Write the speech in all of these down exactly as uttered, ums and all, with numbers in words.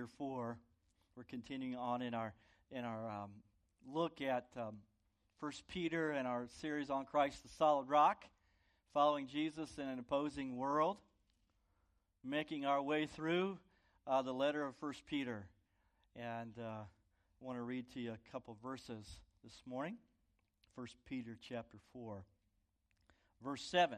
Peter four. We're continuing on in our in our um, look at um, First Peter and our series on Christ, the solid rock, following Jesus in an opposing world, making our way through uh, the letter of First Peter. And uh, I want to read to you a couple verses this morning. First Peter chapter four, verse seven.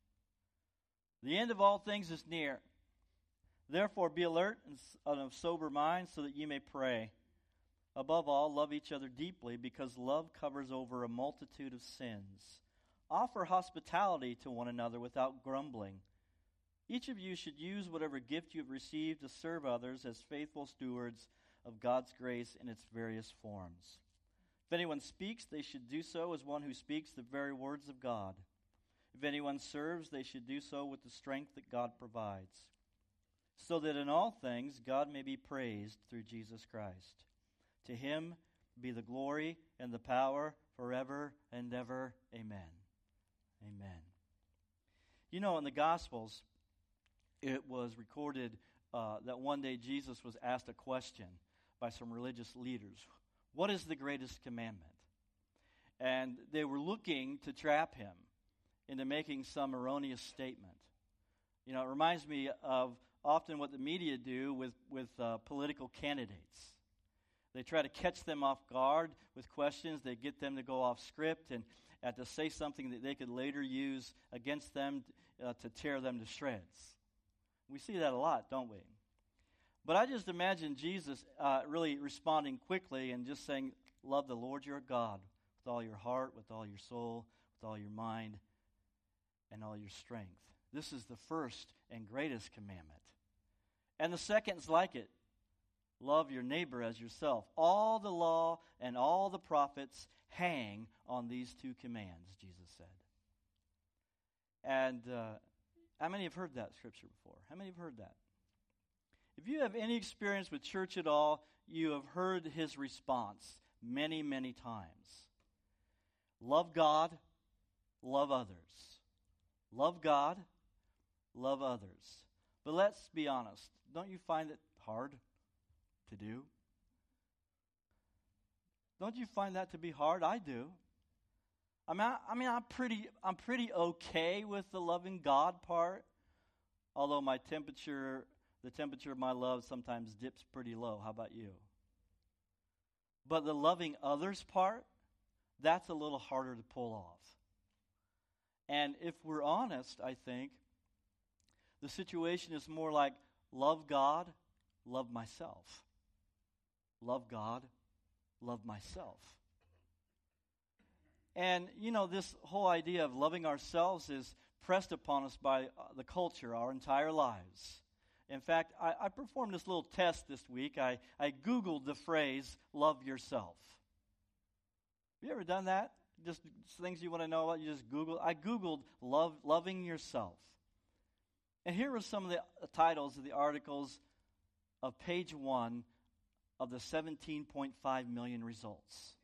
The end of all things is near. Therefore be alert and of sober mind so that you may pray. Above all, love each other deeply, because love covers over a multitude of sins. Offer hospitality to one another without grumbling. Each of you should use whatever gift you have received to serve others as faithful stewards of God's grace in its various forms. If anyone speaks, they should do so as one who speaks the very words of God. If anyone serves, they should do so with the strength that God provides, so that in all things God may be praised through Jesus Christ. To him be the glory and the power forever and ever. Amen. Amen. You know, in the Gospels, it was recorded uh, that one day Jesus was asked a question by some religious leaders. What is the greatest commandment? And they were looking to trap him into making some erroneous statement. You know, it reminds me of often what the media do with, with uh, political candidates. They try to catch them off guard with questions. They get them to go off script and uh, to say something that they could later use against them uh, to tear them to shreds. We see that a lot, don't we? But I just imagine Jesus uh, really responding quickly and just saying, love the Lord your God with all your heart, with all your soul, with all your mind, and all your strength. This is the first and greatest commandment. And the second is like it. Love your neighbor as yourself. All the law and all the prophets hang on these two commands, Jesus said. And uh, how many have heard that scripture before? How many have heard that? If you have any experience with church at all, you have heard his response many, many times. Love God, love others. Love God, love others. But let's be honest. Don't you find it hard to do? Don't you find that to be hard? I do. I mean, I, I mean, I'm pretty, I'm pretty okay with the loving God part, although my temperature, the temperature of my love sometimes dips pretty low. How about you? But the loving others part, that's a little harder to pull off. And if we're honest, I think, the situation is more like love God, love myself. Love God, love myself. And, you know, this whole idea of loving ourselves is pressed upon us by the culture our entire lives. In fact, I, I performed this little test this week. I, I Googled the phrase, love yourself. Have you ever done that? Just things you want to know about, you just Google. I Googled love, loving yourself. And here are some of the titles of the articles of page one of the seventeen point five million results.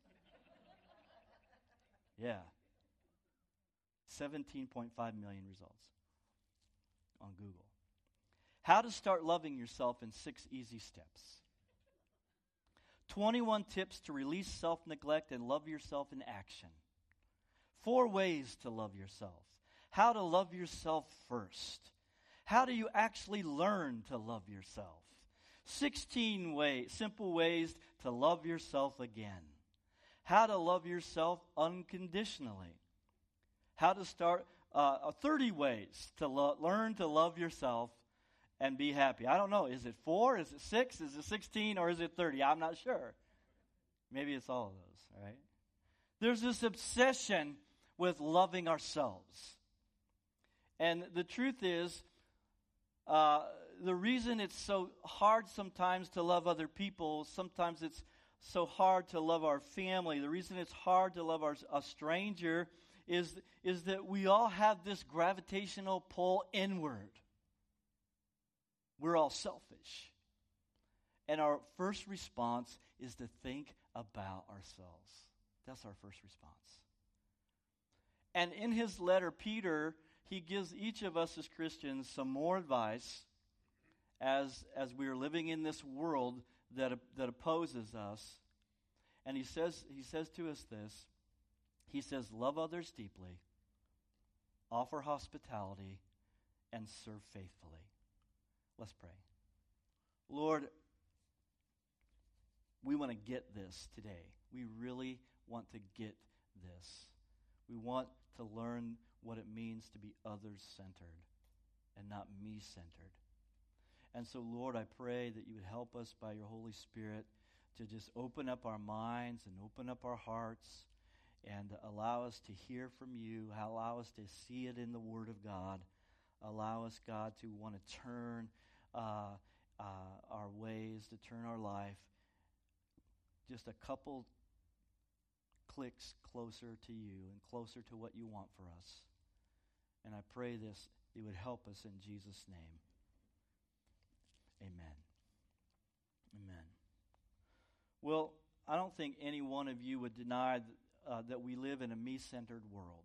Yeah. seventeen point five million results on Google. How to start loving yourself in six easy steps. twenty-one tips to release self-neglect and love yourself in action. Four ways to love yourself. How to love yourself first. How do you actually learn to love yourself? sixteen ways, simple ways to love yourself again. How to love yourself unconditionally. How to start uh, thirty ways to lo- learn to love yourself and be happy. I don't know. Is it four? Is it six? Is it sixteen? Or is it thirty? I'm not sure. Maybe it's all of those, all right? There's this obsession with loving ourselves. And the truth is, uh, the reason it's so hard sometimes to love other people, sometimes it's so hard to love our family, the reason it's hard to love our, a stranger is, is that we all have this gravitational pull inward. We're all selfish. And our first response is to think about ourselves. That's our first response. And in his letter, Peter, he gives each of us as Christians some more advice as as we are living in this world that that opposes us. And he says he says to us this. He says, love others deeply, offer hospitality, and serve faithfully. Let's pray. Lord, we want to get this today. We really want to get this. We want to learn what it means to be others-centered and not me-centered. And so, Lord, I pray that you would help us by your Holy Spirit to just open up our minds and open up our hearts and allow us to hear from you, allow us to see it in the Word of God. Allow us, God, to want to turn uh, uh, our ways, to turn our life just a couple clicks closer to you and closer to what you want for us. And I pray this, it would help us in Jesus' name. Amen. Amen. Well, I don't think any one of you would deny th- uh, that we live in a me-centered world.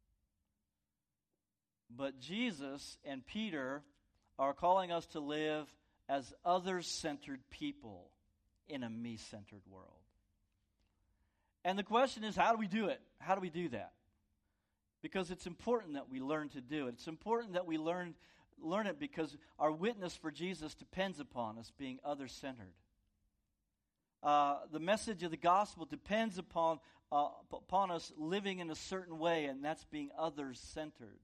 But Jesus and Peter are calling us to live as others-centered people in a me-centered world. And the question is, how do we do it? How do we do that? Because it's important that we learn to do it. It's important that we learn, learn it because our witness for Jesus depends upon us being others-centered. Uh, the message of the gospel depends upon, uh, upon us living in a certain way, and that's being others-centered.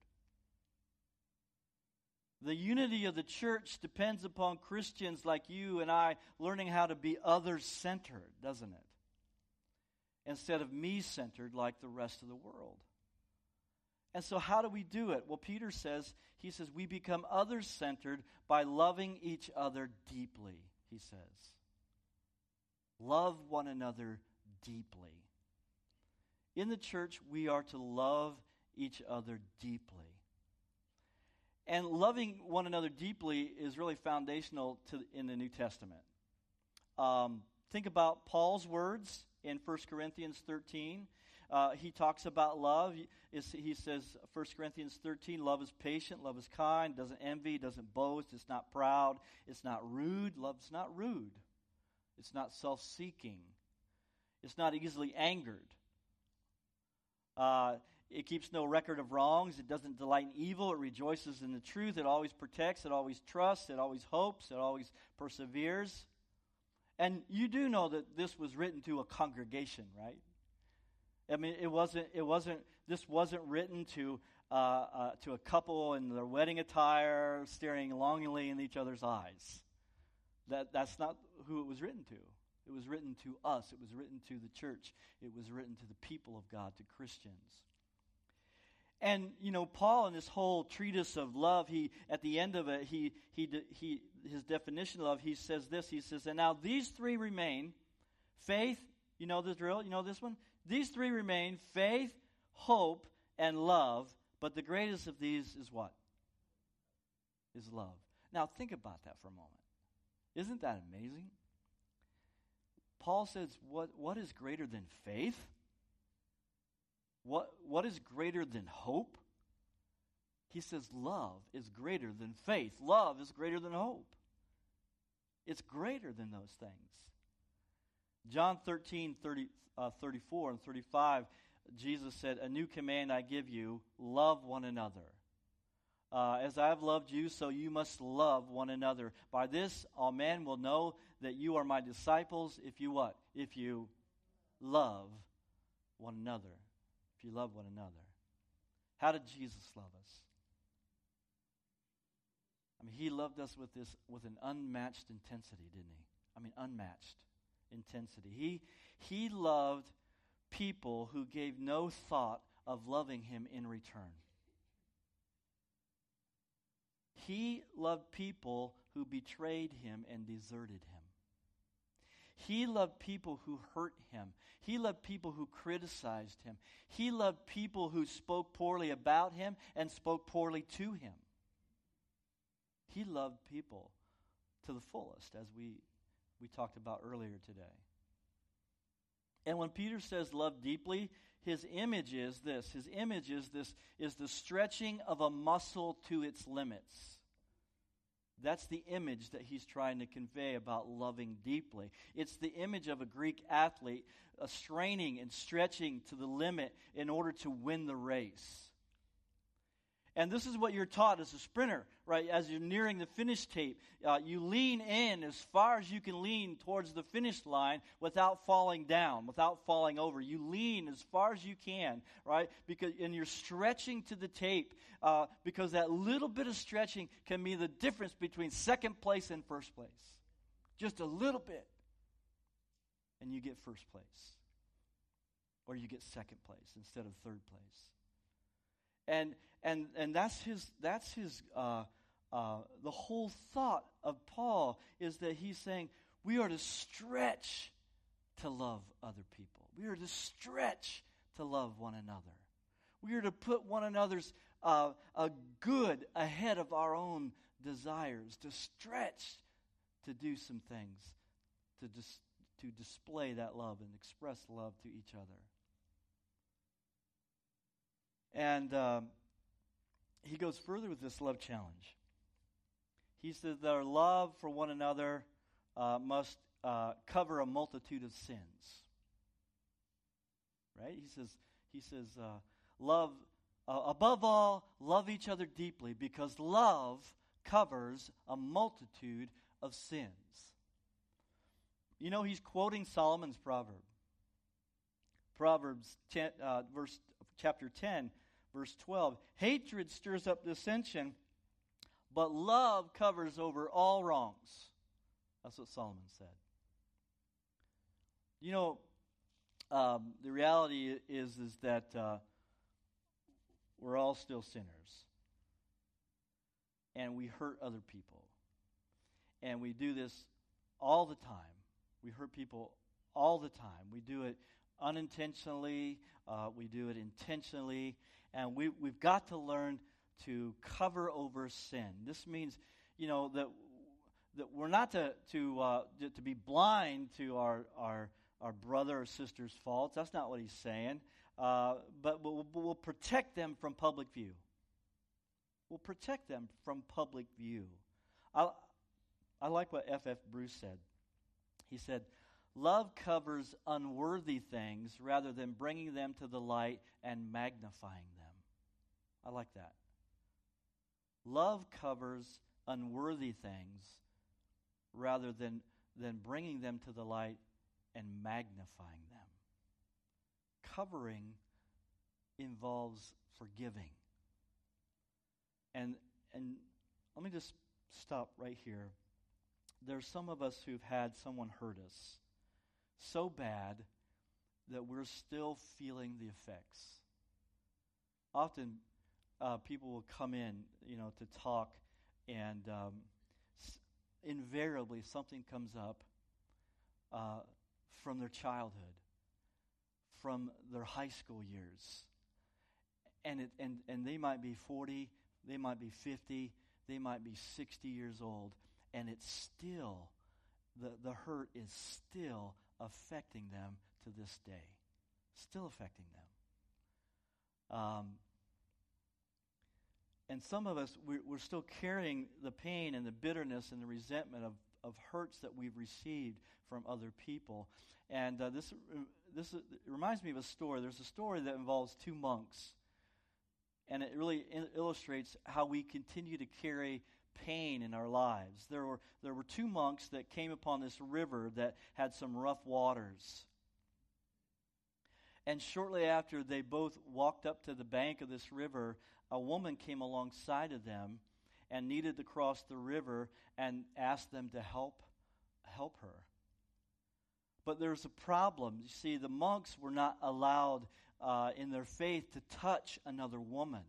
The unity of the church depends upon Christians like you and I learning how to be others-centered, doesn't it? Instead of me-centered like the rest of the world. And so how do we do it? Well, Peter says, he says, we become others-centered by loving each other deeply, he says. Love one another deeply. In the church, we are to love each other deeply. And loving one another deeply is really foundational to in the New Testament. Um, think about Paul's words in First Corinthians thirteen. Uh, he talks about love. He, he says, First Corinthians thirteen, love is patient, love is kind, doesn't envy, doesn't boast, it's not proud, it's not rude. Love's not rude. It's not self-seeking. It's not easily angered. Uh, it keeps no record of wrongs. It doesn't delight in evil. It rejoices in the truth. It always protects. It always trusts. It always hopes. It always perseveres. And you do know that this was written to a congregation, right? I mean, it wasn't. It wasn't. This wasn't written to uh, uh, to a couple in their wedding attire, staring longingly in each other's eyes. That that's not who it was written to. It was written to us. It was written to the church. It was written to the people of God, to Christians. And you know, Paul in this whole treatise of love, he at the end of it, he he he his definition of love, he says this. He says, and now these three remain: faith. You know the drill. You know this one. These three remain: faith, hope, and love. But the greatest of these is what? Is love. Now think about that for a moment. Isn't that amazing? Paul says, what, what is greater than faith? What, what is greater than hope? He says love is greater than faith. Love is greater than hope. It's greater than those things. John thirteen, thirty, uh, thirty-four and thirty-five, Jesus said, a new command I give you, love one another. Uh, as I have loved you, so you must love one another. By this, all men will know that you are my disciples if you what? If you love one another. If you love one another. How did Jesus love us? I mean, he loved us with this, with an unmatched intensity, didn't he? I mean, unmatched intensity. He, he loved people who gave no thought of loving him in return. He loved people who betrayed him and deserted him. He loved people who hurt him. He loved people who criticized him. He loved people who spoke poorly about him and spoke poorly to him. He loved people to the fullest, as we, we talked about earlier today. And when Peter says love deeply, his image is this. His image is this, is the stretching of a muscle to its limits. That's the image that he's trying to convey about loving deeply. It's the image of a Greek athlete uh, straining and stretching to the limit in order to win the race. And this is what you're taught as a sprinter, right? As you're nearing the finish tape, uh, you lean in as far as you can lean towards the finish line without falling down, without falling over. You lean as far as you can, right? Because and you're stretching to the tape uh, because that little bit of stretching can be the difference between second place and first place. Just a little bit, and you get first place, or you get second place instead of third place. And and and that's his that's his uh, uh, the whole thought of Paul is that he's saying we are to stretch to love other people. We are to stretch to love one another. We are to put one another's uh, a good ahead of our own desires. To stretch to do some things to dis- to display that love and express love to each other. And um, he goes further with this love challenge. He says that our love for one another uh, must uh, cover a multitude of sins. Right? He says, he says, uh, love uh, above all, love each other deeply, because love covers a multitude of sins. You know, he's quoting Solomon's proverb. Proverbs ten, uh, verse chapter ten, verse twelve. Hatred stirs up dissension, but love covers over all wrongs. That's what Solomon said. You know, um, the reality is is that uh, we're all still sinners, and we hurt other people, and we do this all the time. We hurt people all the time. We do it unintentionally, uh, we do it intentionally, and we, we've got to learn to cover over sin. This means, you know, that that we're not to to uh, to be blind to our our our brother or sister's faults. That's not what he's saying. Uh, but we'll, we'll protect them from public view. We'll protect them from public view. I I like what F F Bruce said. He said, love covers unworthy things rather than bringing them to the light and magnifying them. I like that. Love covers unworthy things rather than, than bringing them to the light and magnifying them. Covering involves forgiving. And and let me just stop right here. There's some of us who've had someone hurt us so bad that we're still feeling the effects. Often uh, people will come in, you know, to talk, and um, s- invariably something comes up uh, from their childhood, from their high school years. And, it, and, and they might be forty, they might be fifty, they might be sixty years old, and it's still, the, the hurt is still affecting them to this day. Still affecting them. Um, and some of us, we're, we're still carrying the pain and the bitterness and the resentment of, of hurts that we've received from other people. And uh, this, this it reminds me of a story. There's a story that involves two monks. And it really in- illustrates how we continue to carry pain in our lives. There were there were two monks that came upon this river that had some rough waters. And shortly after they both walked up to the bank of this river, a woman came alongside of them and needed to cross the river and asked them to help help her. But there's a problem. You see, the monks were not allowed uh, in their faith to touch another woman.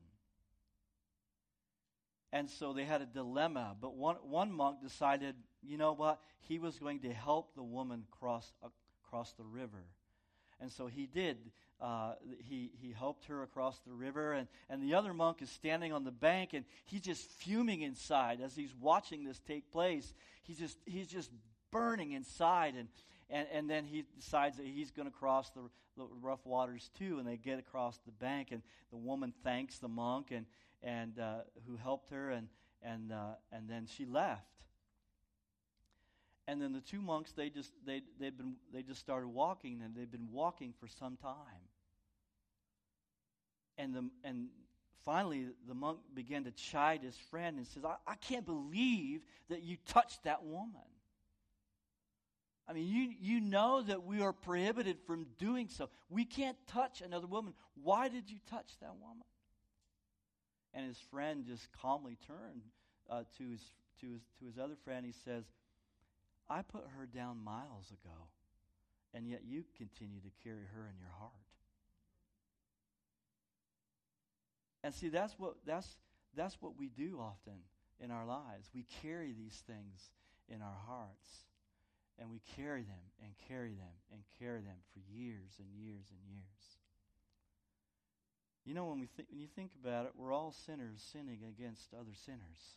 And so they had a dilemma. But one one monk decided, you know what? He was going to help the woman cross uh, cross the river. And so he did. Uh, he he helped her across the river. And, and the other monk is standing on the bank, and he's just fuming inside as he's watching this take place. He's just he's just burning inside. And, and, and then he decides that he's going to cross the, the rough waters too. And they get across the bank, and the woman thanks the monk and and uh, who helped her, and and uh, and then she left. And then the two monks, they just they they'd been they just started walking, and they'd been walking for some time. And the and finally the monk began to chide his friend and says, I, I can't believe that you touched that woman. I mean, you you know that we are prohibited from doing so. We can't touch another woman. Why did you touch that woman? And his friend just calmly turned uh, to his to his to his other friend. He says, I put her down miles ago, and yet you continue to carry her in your heart. And see, that's what that's that's what we do often in our lives. We carry these things in our hearts, and we carry them and carry them and carry them for years and years and years. You know, when we th- when you think about it, we're all sinners sinning against other sinners.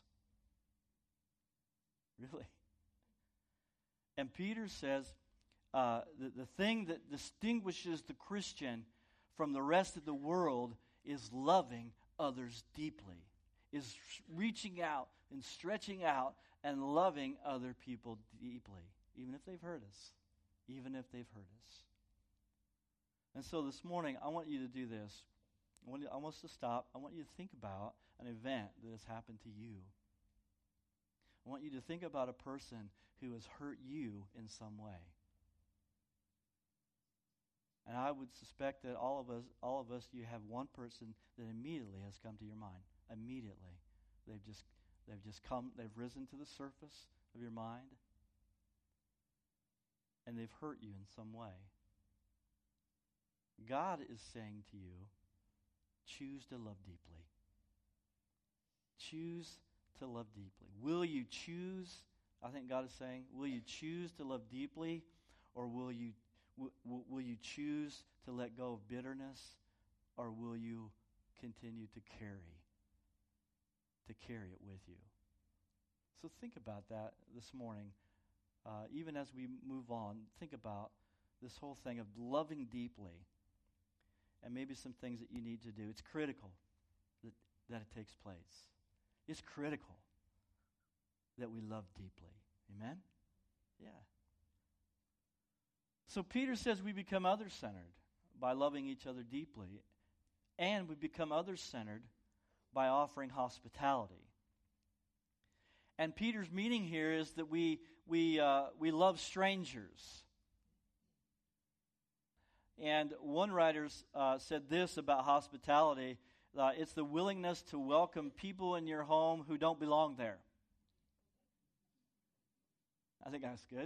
Really. And Peter says uh, the, the thing that distinguishes the Christian from the rest of the world is loving others deeply, is reaching out and stretching out and loving other people deeply, even if they've hurt us, even if they've hurt us. And so this morning, I want you to do this. I want, you, I want us to stop. I want you to think about an event that has happened to you. I want you to think about a person who has hurt you in some way. And I would suspect that all of us, all of us, you have one person that immediately has come to your mind. Immediately. They've just they've just come, they've risen to the surface of your mind. And they've hurt you in some way. God is saying to you, choose to love deeply. Choose to love deeply. Will you choose, I think God is saying, will you choose to love deeply, or will you w- will you choose to let go of bitterness, or will you continue to carry, to carry it with you? So think about that this morning. Uh, even as we move on, think about this whole thing of loving deeply, and maybe some things that you need to do. It's critical that, that it takes place. It's critical that we love deeply. Amen? Yeah. So Peter says we become other-centered by loving each other deeply, and we become other-centered by offering hospitality. And Peter's meaning here is that we we uh, we love strangers. And one writer uh, said this about hospitality: uh, it's the willingness to welcome people in your home who don't belong there. I think that's good.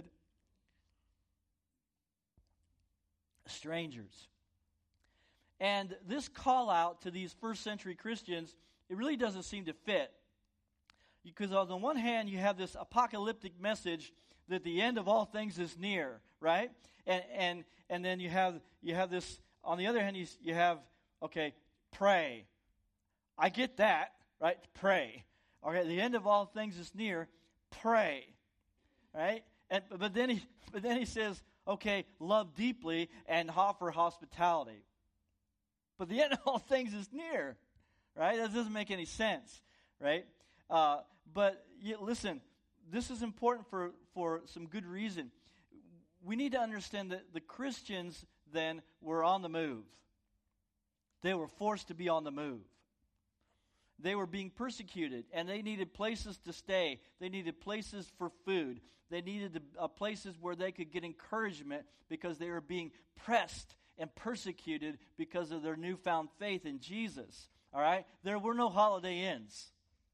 Strangers. And this call out to these first century Christians, it really doesn't seem to fit. Because on the one hand, you have this apocalyptic message that the end of all things is near, right? And and and then you have you have this. On the other hand, you you have okay, pray. I get that, right? Pray. Okay, the end of all things is near. Pray, right? And but then he but then he says, okay, love deeply and offer hospitality. But the end of all things is near, right? That doesn't make any sense, right? Uh, but you, listen, this is important for, for some good reason. We need to understand that the Christians then were on the move. They were forced to be on the move. They were being persecuted, and they needed places to stay. They needed places for food. They needed to, uh, places where they could get encouragement because they were being pressed and persecuted because of their newfound faith in Jesus. All right? There were no Holiday Inns.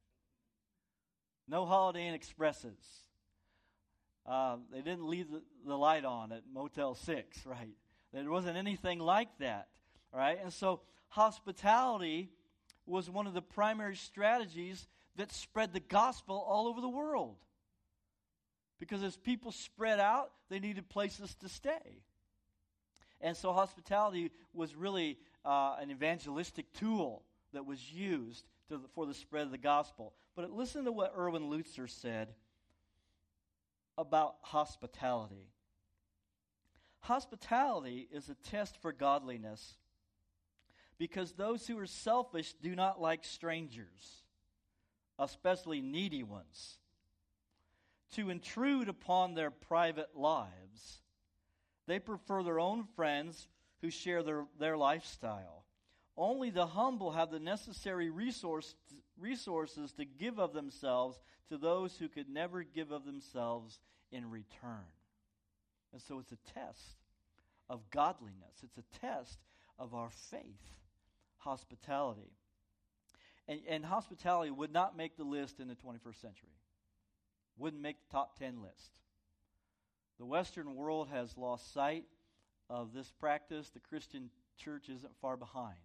No Holiday Inn Expresses. Uh, they didn't leave the, the light on at Motel six, right? There wasn't anything like that, right? And so hospitality was one of the primary strategies that spread the gospel all over the world. Because as people spread out, they needed places to stay. And so hospitality was really uh, an evangelistic tool that was used to, for the spread of the gospel. But listen to what Erwin Lutzer said about hospitality. Hospitality is a test for godliness because those who are selfish do not like strangers. especially needy ones, to intrude upon their private lives. They prefer their own friends who share their, their lifestyle. Only the humble have the necessary resource, resources to give of themselves to those who could never give of themselves in return. And so it's a test of godliness. It's a test of our faith, hospitality. And, and hospitality would not make the list in the twenty-first century. Wouldn't make the top ten list. The Western world has lost sight of this practice. The Christian church isn't far behind.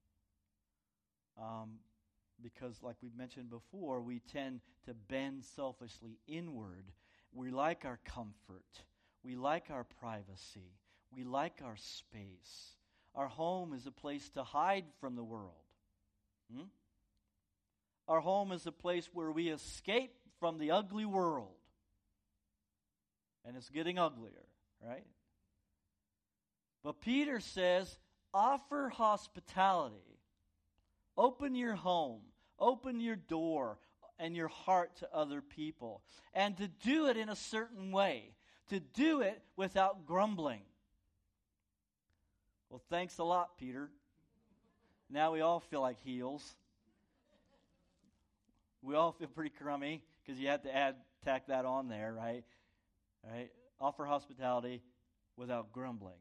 Um, because, like we mentioned before, we tend to bend selfishly inward. We like our comfort. We like our privacy. We like our space. Our home is a place to hide from the world. Hmm? Our home is a place where we escape from the ugly world. And it's getting uglier, right? But Peter says, offer hospitality. Open your home. Open your door and your heart to other people. And to do it in a certain way. To do it without grumbling. Well, thanks a lot, Peter. Now we all feel like heels. We all feel pretty crummy because you have to add tack that on there, right? Right? Offer hospitality without grumbling.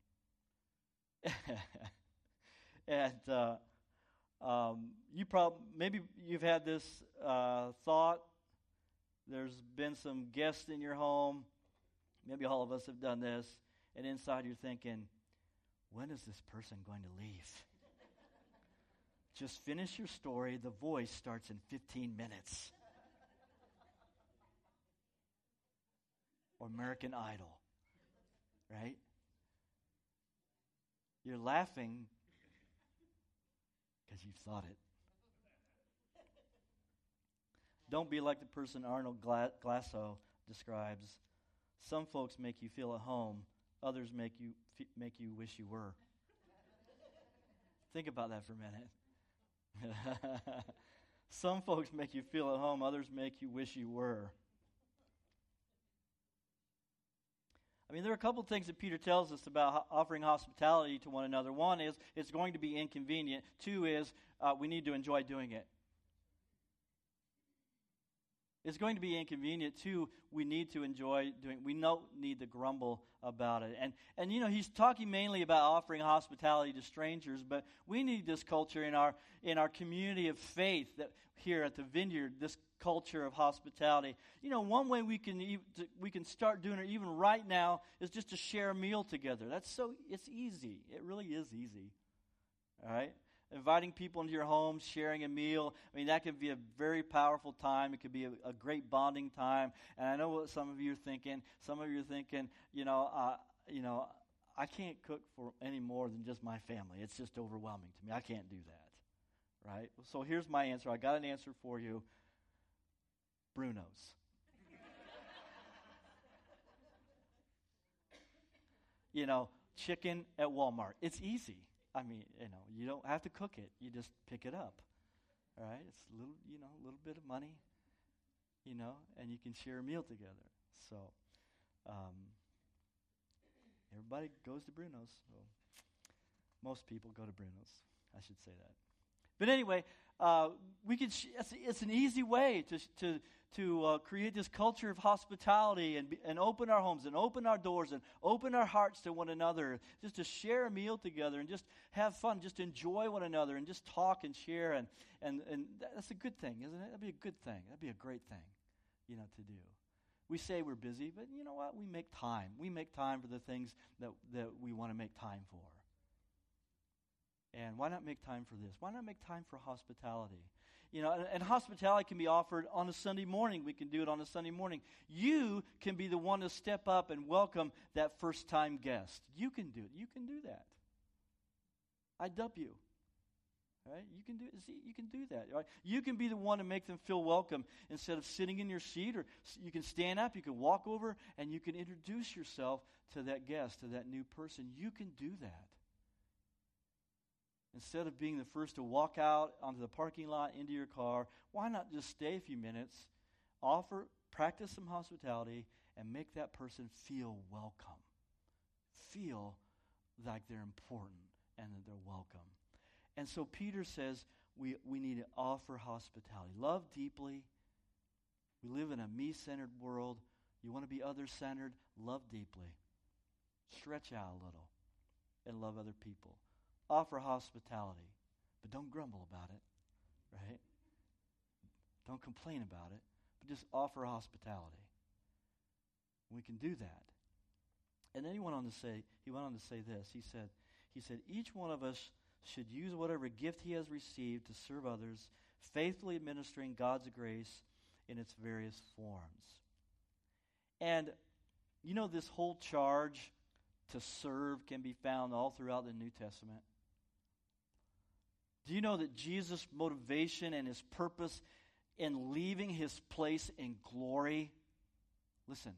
and uh, um, you probably maybe you've had this uh, thought. There's been some guests in your home. Maybe all of us have done this, and inside you're thinking, when is this person going to leave? Just finish your story. The Voice starts in fifteen minutes. Or American Idol. Right? You're laughing because you've thought it. Don't be like the person Arnold Gla- Glasso describes. Some folks make you feel at home. Others make you f- make you wish you were. Think about that for a minute. Some folks make you feel at home. Others make you wish you were. I mean, there are a couple of things that Peter tells us about ho- offering hospitality to one another. One is it's going to be inconvenient. Two is uh, we need to enjoy doing it. It's going to be inconvenient. Two, we need to enjoy doing it. We don't need to grumble about it. And, and you know, he's talking mainly about offering hospitality to strangers, but we need this culture in our in our community of faith that here at the Vineyard, this culture of hospitality. You know, one way we can e- we can start doing it even right now is just to share a meal together. That's so, it's easy. It really is easy. All right? Inviting people into your home, sharing a meal. I mean, that could be a very powerful time. It could be a, a great bonding time. And I know what some of you are thinking. Some of you are thinking, you know, uh, you know, I can't cook for any more than just my family. It's just overwhelming to me. I can't do that, right? So here's my answer. I got an answer for you. Bruno's. You know, chicken at Walmart. It's easy. I mean, you know, you don't have to cook it. You just pick it up, all right? It's a little, you know, a little bit of money, you know, and you can share a meal together. So, um, everybody goes to Bruno's. So most people go to Bruno's. I should say that. But anyway, uh, we could. Sh- it's, it's an easy way to to to uh, create this culture of hospitality and be, and open our homes and open our doors and open our hearts to one another. Just to share a meal together and just have fun, just enjoy one another and just talk and share and and and that's a good thing, isn't it? That'd be a good thing. That'd be a great thing, you know, to do. We say we're busy, but you know what? We make time. We make time for the things that that we want to make time for. And why not make time for this? Why not make time for hospitality? You know, and, and hospitality can be offered on a Sunday morning. We can do it on a Sunday morning. You can be the one to step up and welcome that first-time guest. You can do it. You can do that. I dub you. Right? You can do see, you can do that. Right? You can be the one to make them feel welcome instead of sitting in your seat, or you can stand up, you can walk over, and you can introduce yourself to that guest, to that new person. You can do that. Instead of being the first to walk out onto the parking lot into your car, why not just stay a few minutes, offer, practice some hospitality, and make that person feel welcome. Feel like they're important and that they're welcome. And so Peter says we, we need to offer hospitality. Love deeply. We live in a me-centered world. You want to be other-centered? Love deeply. Stretch out a little and love other people. Offer hospitality, but don't grumble about it, right? Don't complain about it, but just offer hospitality. We can do that. And then he went on to say, he went on to say this. He said, he said, each one of us should use whatever gift he has received to serve others, faithfully administering God's grace in its various forms. And you know, this whole charge to serve can be found all throughout the New Testament. Do you know that Jesus' motivation and his purpose in leaving his place in glory, listen,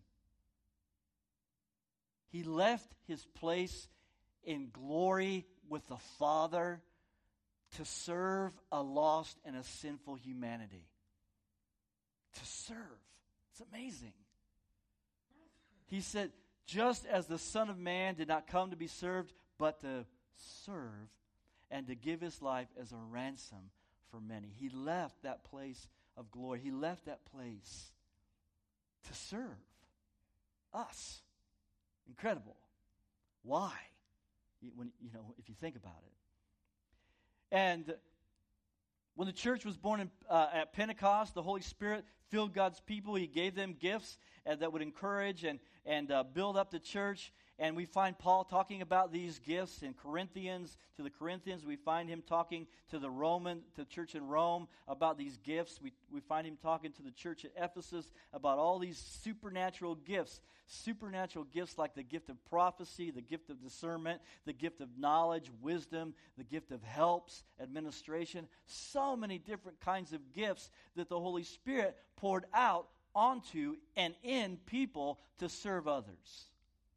he left his place in glory with the Father to serve a lost and a sinful humanity. To serve. It's amazing. He said, just as the Son of Man did not come to be served, but to serve and to give his life as a ransom for many. He left that place of glory. He left that place to serve us. Incredible. Why? When, you know, if you think about it. And when the church was born in, uh, at Pentecost, the Holy Spirit filled God's people. He gave them gifts uh, that would encourage and, and uh, build up the church. And we find Paul talking about these gifts in Corinthians, to the Corinthians. We find him talking to the Roman, to the church in Rome about these gifts. We, we find him talking to the church at Ephesus about all these supernatural gifts. Supernatural gifts like the gift of prophecy, the gift of discernment, the gift of knowledge, wisdom, the gift of helps, administration. So many different kinds of gifts that the Holy Spirit poured out onto and in people to serve others.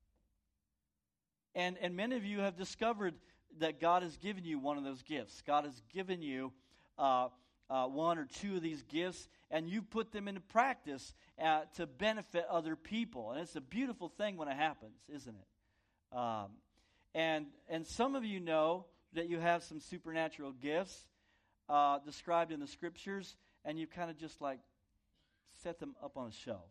And, and many of you have discovered that God has given you one of those gifts. God has given you uh, uh, one or two of these gifts, and you put them into practice uh, to benefit other people. And it's a beautiful thing when it happens, isn't it? Um, and, and some of you know that you have some supernatural gifts uh, described in the Scriptures, and you kind of just like set them up on a shelf.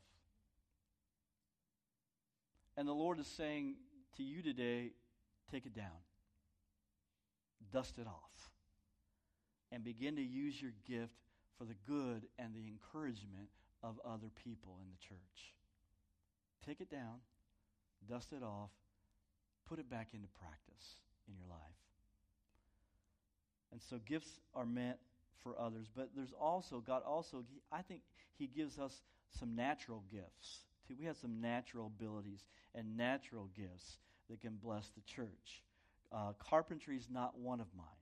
And the Lord is saying to you today, take it down. Dust it off. And begin to use your gift for the good and the encouragement of other people in the church. Take it down, dust it off, put it back into practice in your life. And so gifts are meant for others, but there's also, God also, I think he gives us some natural gifts. Too. We have some natural abilities and natural gifts that can bless the church. Uh, carpentry is not one of mine.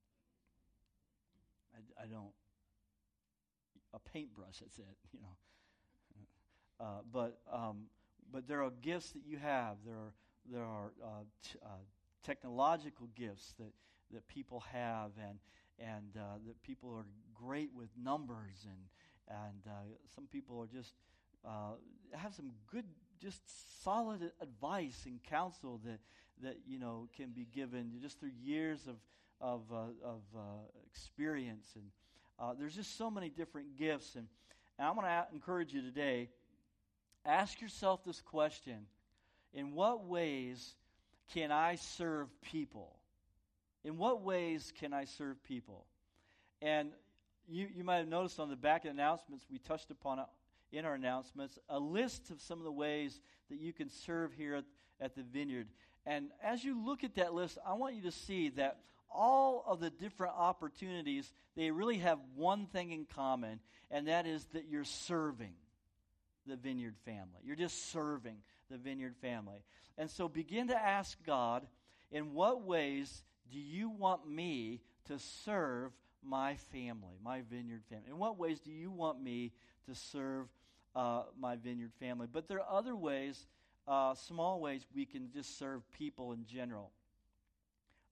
I, I don't. A paintbrush, that's it. You know. Uh, but um, but there are gifts that you have. There are there are uh, t- uh, technological gifts that, that people have, and and uh, that people are great with numbers, and and uh, some people are just. Uh, have some good, just solid advice and counsel that that you know can be given just through years of of uh, of uh, experience, and uh, there's just so many different gifts. And, and I'm going to a- encourage you today. Ask yourself this question: in what ways can I serve people? In what ways can I serve people? And you you might have noticed on the back of the announcements we touched upon it. In our announcements, a list of some of the ways that you can serve here at, at the Vineyard. And as you look at that list, I want you to see that all of the different opportunities, they really have one thing in common, and that is that you're serving the Vineyard family. You're just serving the Vineyard family. And so begin to ask God, in what ways do you want me to serve my family, my Vineyard family? In what ways do you want me to serve uh, my Vineyard family? But there are other ways, uh, small ways we can just serve people in general.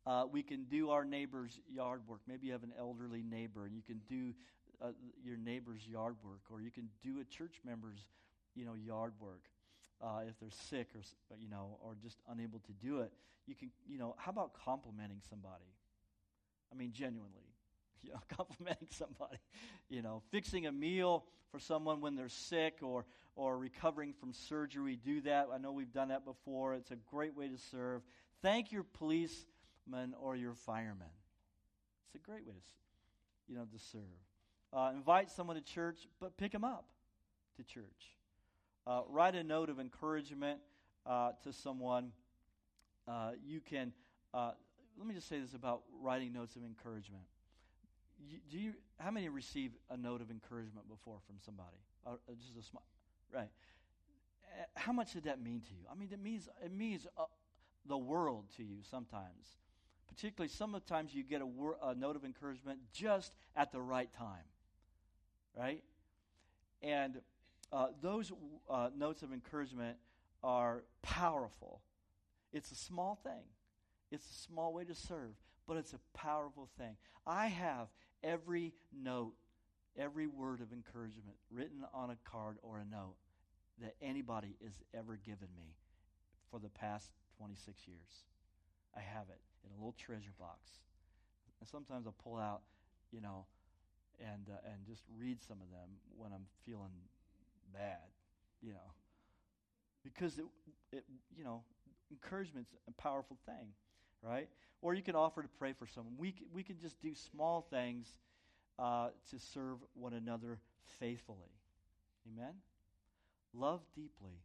Uh, we can do our neighbor's yard work. Maybe you have an elderly neighbor, and you can do uh, your neighbor's yard work, or you can do a church member's, you know, yard work. Uh, if they're sick or, you know, or just unable to do it, you can, you know, how about complimenting somebody? I mean, genuinely, you know, complimenting somebody, you know, fixing a meal for someone when they're sick or or recovering from surgery. Do that. I know we've done that before. It's a great way to serve. Thank your policeman or your fireman. It's a great way to, you know, to serve. Uh, invite someone to church, but pick them up to church. Uh, write a note of encouragement uh, to someone. Uh, you can, uh, let me just say this about writing notes of encouragement. You, do you? How many receive a note of encouragement before from somebody? Uh, just a small, right? Uh, how much did that mean to you? I mean, it means it means uh, the world to you sometimes. Particularly, sometimes you get a, wor- a note of encouragement just at the right time, right? And Uh, those uh, notes of encouragement are powerful. It's a small thing. It's a small way to serve, but it's a powerful thing. I have every note, every word of encouragement written on a card or a note that anybody has ever given me for the past twenty-six years. I have it in a little treasure box. And sometimes I'll pull out, you know, and uh, and just read some of them when I'm feeling bad, you know, because it, it, you know, encouragement's a powerful thing, right? Or you can offer to pray for someone. We can, we can just do small things uh, to serve one another faithfully. Amen? Love deeply.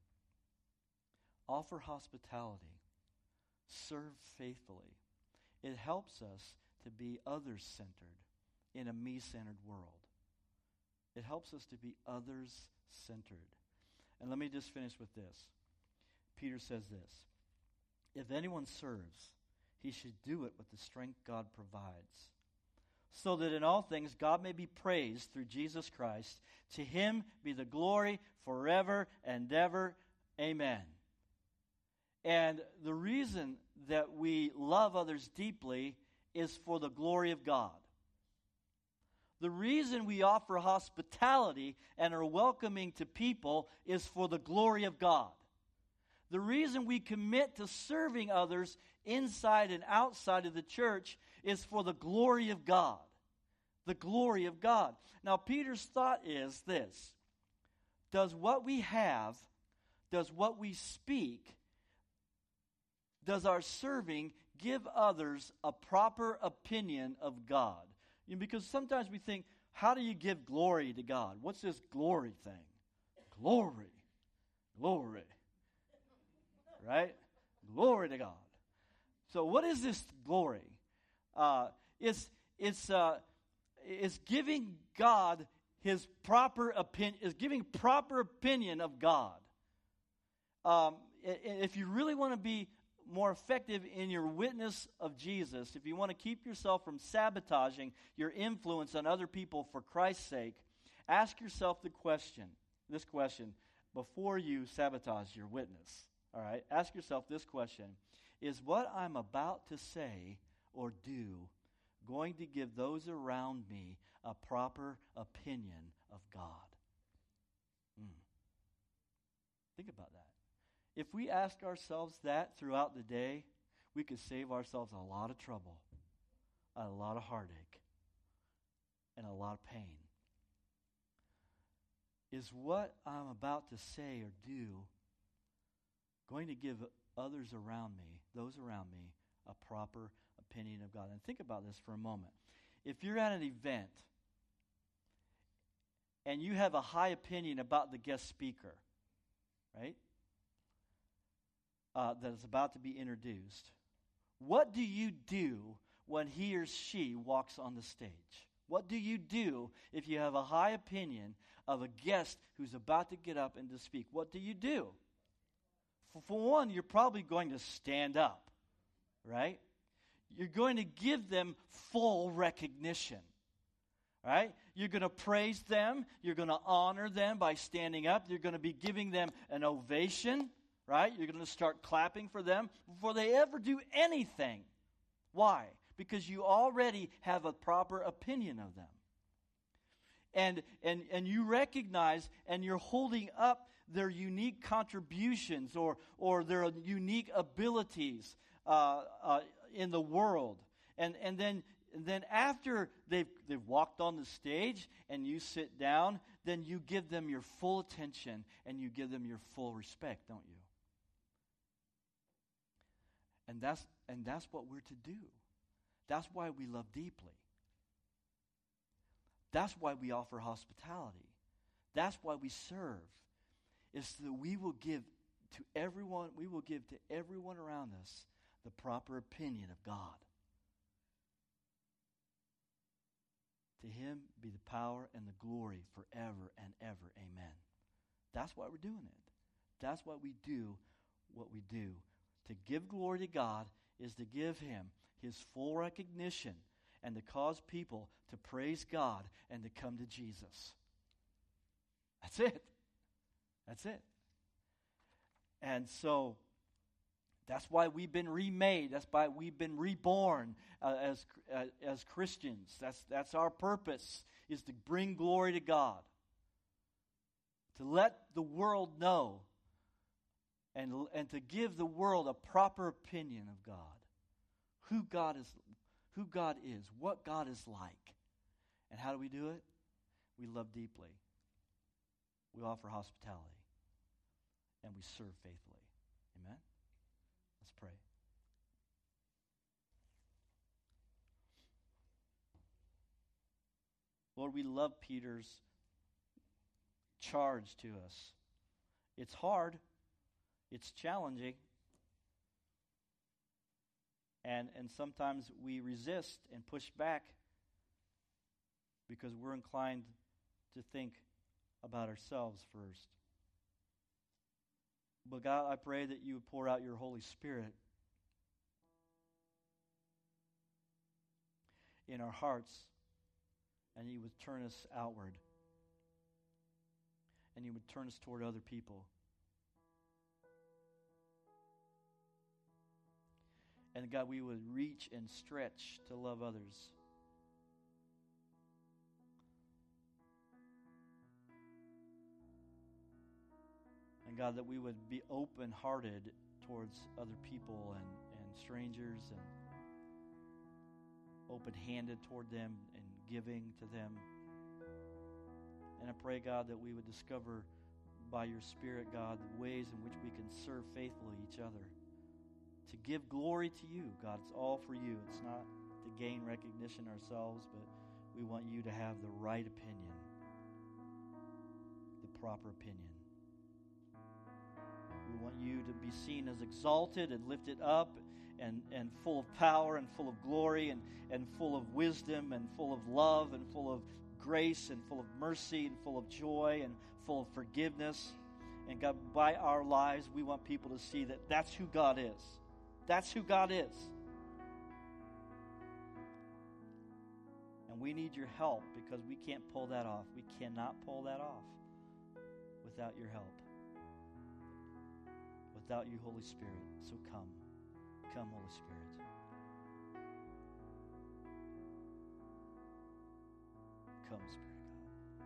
Offer hospitality. Serve faithfully. It helps us to be others-centered in a me-centered world. It helps us to be others-centered. And let me just finish with this. Peter says this: if anyone serves, he should do it with the strength God provides, so that in all things God may be praised through Jesus Christ. To him be the glory forever and ever. Amen. And the reason that we love others deeply is for the glory of God. The reason we offer hospitality and are welcoming to people is for the glory of God. The reason we commit to serving others inside and outside of the church is for the glory of God. The glory of God. Now, Peter's thought is this: does what we have, does what we speak, does our serving give others a proper opinion of God? You know, because sometimes we think, how do you give glory to God? What's this glory thing? Glory. Glory. Right? Glory to God. So what is this glory? Uh, it's it's uh, it's giving God his proper opinion, is giving proper opinion of God. Um, if you really want to be more effective in your witness of Jesus, if you want to keep yourself from sabotaging your influence on other people for Christ's sake, ask yourself the question, this question, before you sabotage your witness. All right? Ask yourself this question: is what I'm about to say or do going to give those around me a proper opinion of God? Mm. Think about that. If we ask ourselves that throughout the day, we could save ourselves a lot of trouble, a lot of heartache, and a lot of pain. Is what I'm about to say or do going to give others around me, those around me, a proper opinion of God? And think about this for a moment. If you're at an event and you have a high opinion about the guest speaker, right? Uh, that is about to be introduced, what do you do when he or she walks on the stage? What do you do if you have a high opinion of a guest who's about to get up and to speak? What do you do? For, for one, you're probably going to stand up, right? You're going to give them full recognition, right? You're going to praise them. You're going to honor them by standing up. You're going to be giving them an ovation, right? You're going to start clapping for them before they ever do anything, Why? Because you already have a proper opinion of them. And, and, and you recognize and you're holding up their unique contributions or, or their unique abilities uh, uh, in the world. And, and then, and then after they've, they've walked on the stage and you sit down, then you give them your full attention and you give them your full respect, don't you? And that's, and that's what we're to do. That's why we love deeply. That's why we offer hospitality. That's why we serve. Is so that we will give to everyone, we will give to everyone around us the proper opinion of God. To Him be the power and the glory forever and ever. Amen. That's why we're doing it. That's why we do what we do. To give glory to God is to give Him His full recognition and to cause people to praise God and to come to Jesus. That's it. That's it. And so that's why we've been remade. That's why we've been reborn uh, as uh, as Christians. That's that's our purpose, is to bring glory to God. To let the world know and and to give the world a proper opinion of God. Who God is who God is, what God is like. And how do we do it? We love deeply. We offer hospitality. And we serve faithfully. Amen? Let's pray. Lord, we love Peter's charge to us. It's hard. It's challenging. And, and sometimes we resist and push back because we're inclined to think about ourselves first. But God, I pray that you would pour out your Holy Spirit in our hearts, and you would turn us outward, and you would turn us toward other people. And God, we would reach and stretch to love others. And God, that we would be open-hearted towards other people and, and strangers, and open-handed toward them and giving to them. And I pray, God, that we would discover by your Spirit, God, the ways in which we can serve faithfully each other. To give glory to you, God. It's all for you. It's not to gain recognition ourselves, but we want you to have the right opinion, the proper opinion. We want you to be seen as exalted and lifted up and, and full of power and full of glory and, and full of wisdom and full of love and full of grace and full of mercy and full of joy and full of forgiveness. And God, by our lives, we want people to see that that's who God is. That's who God is. And we need your help because we can't pull that off. We cannot pull that off without your help. Without you, Holy Spirit. So come. Come, Holy Spirit. Come, Spirit of God.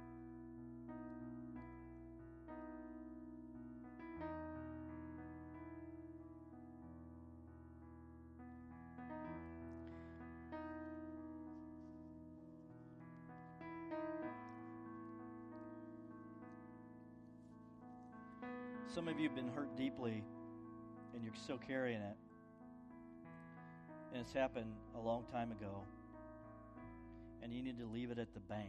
Some of you have been hurt deeply, and you're still carrying it. And it's happened a long time ago. And you need to leave it at the bank.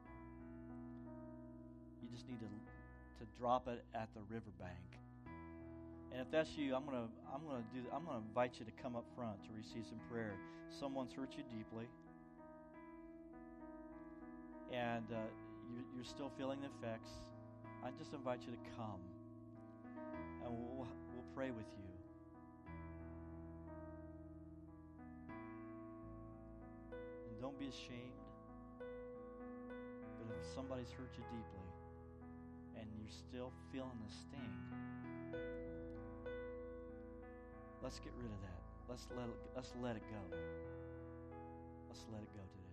You just need to, to drop it at the riverbank. And if that's you, I'm gonna I'm gonna do I'm gonna invite you to come up front to receive some prayer. Someone's hurt you deeply, and uh, you, you're still feeling the effects. I just invite you to come. And we'll, we'll pray with you. And don't be ashamed. But if somebody's hurt you deeply and you're still feeling the sting, let's get rid of that. let's let it, let's let it go. Let's let it go today.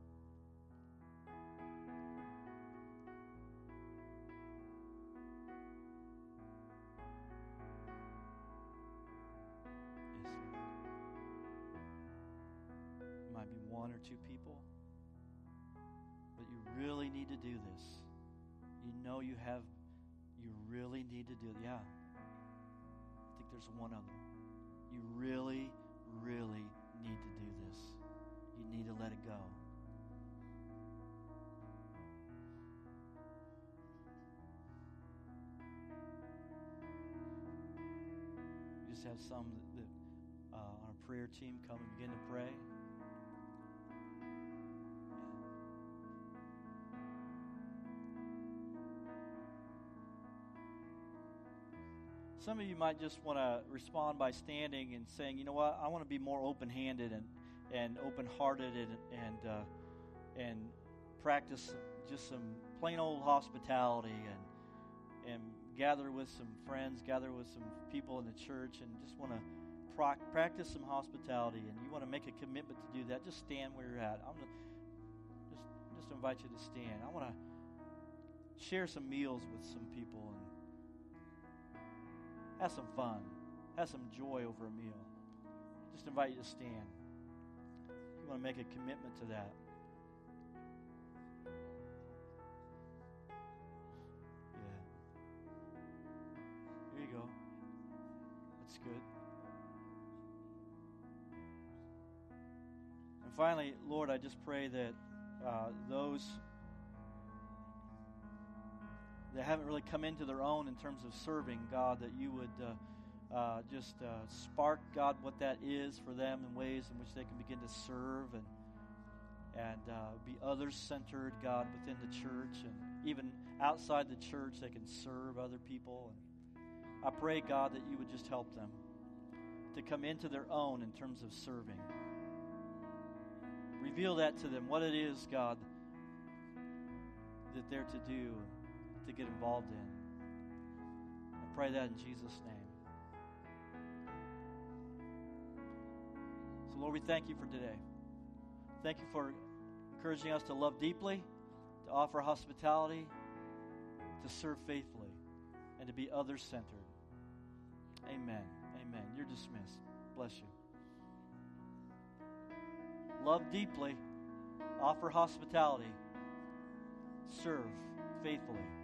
Yes, Lord. It might be one or two people, but you really need to do this. You know you have, you really need to do it. Yeah. I think there's one other. You really, really need to do this. You need to let it go. We just have some that, that uh, on our prayer team come and begin to pray. Some of you might just want to respond by standing and saying, you know what, I want to be more open-handed and, and open-hearted and and, uh, and practice just some plain old hospitality and and gather with some friends, gather with some people in the church and just want to pro- practice some hospitality, and you want to make a commitment to do that, just stand where you're at. I'm gonna just, just invite you to stand. I want to share some meals with some people and have some fun. Have some joy over a meal. Just invite you to stand. You want to make a commitment to that. Yeah. Here you go. That's good. And finally, Lord, I just pray that uh, those that haven't really come into their own in terms of serving, God, that you would uh, uh, just uh, spark, God, what that is for them in ways in which they can begin to serve and and uh, be others-centered, God, within the church, and even outside the church, they can serve other people. And I pray, God, that you would just help them to come into their own in terms of serving. Reveal that to them, what it is, God, that they're to do, to get involved in. I pray that in Jesus' name. So, Lord, we thank you for today. Thank you for encouraging us to love deeply, to offer hospitality, to serve faithfully, and to be others-centered. Amen. Amen. You're dismissed. Bless you. Love deeply, offer hospitality, serve faithfully.